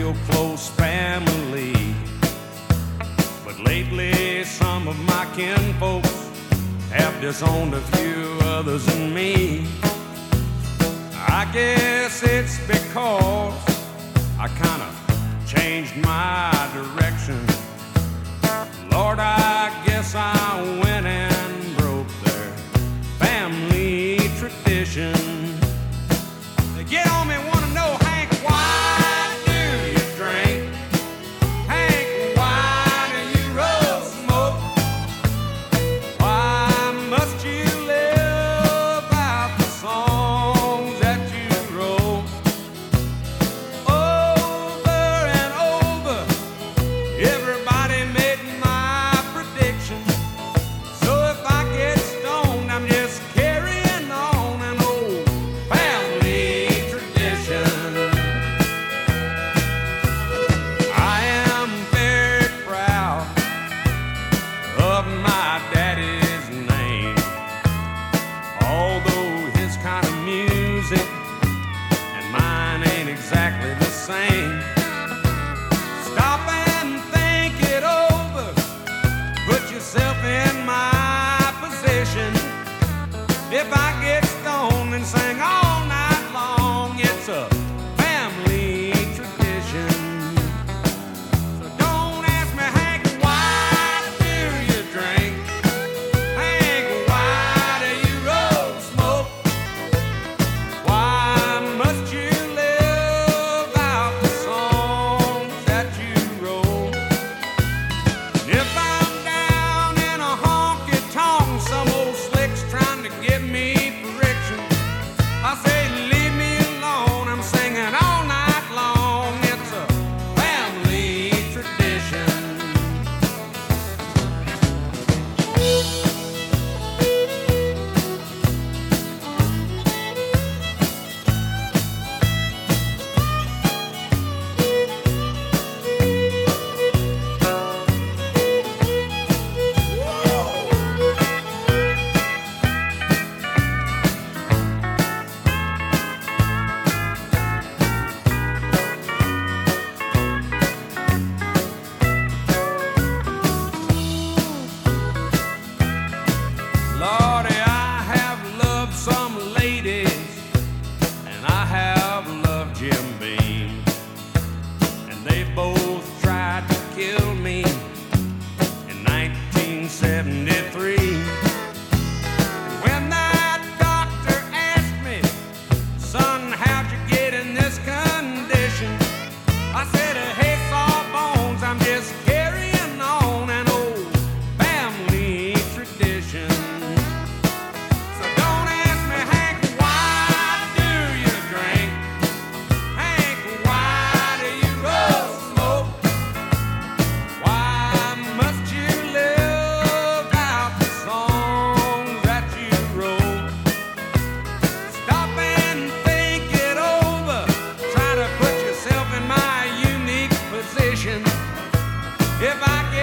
real close family. But lately some of my kinfolks have disowned a few others than me. I guess it's because I kind of changed my direction. Lord, I guess I went and broke their family tradition. They get on me, wanna know, Hank, why do you drink? Hank, why do you roll smoke? Why must you live out the songs that you wrote? Over and over, everybody made my prediction. So if I get stoned, I'm just carrying on an old family tradition. I am very proud of my daddy's name, although his kind of music and mine ain't exactly the same. Stop and think it over. Put yourself in my position. If I get stoned and sing all night long, it's a family tradition. So don't ask me, Hank, why do you drink? Hank, why do you roll smoke? Why must you live out the songs that you wrote? If I'm down in a honky-tonk, some old slick's trying to give me friction, I say, leave me alone, I'm singing all night long. It's a family tradition. Lordy, I have loved some ladies, and I have loved Jim Beam, and they both tried to kill me in 1973. When that doctor asked me, son, how'd you get in this condition? I said, hey, Sawbones, I'm just carrying on an old family tradition. So don't ask me, Hank, why do you drink? Hank, why do you roll smoke? Why must you live out the songs that you wrote? Stop and think it over. Try to put yourself in my unique position. If I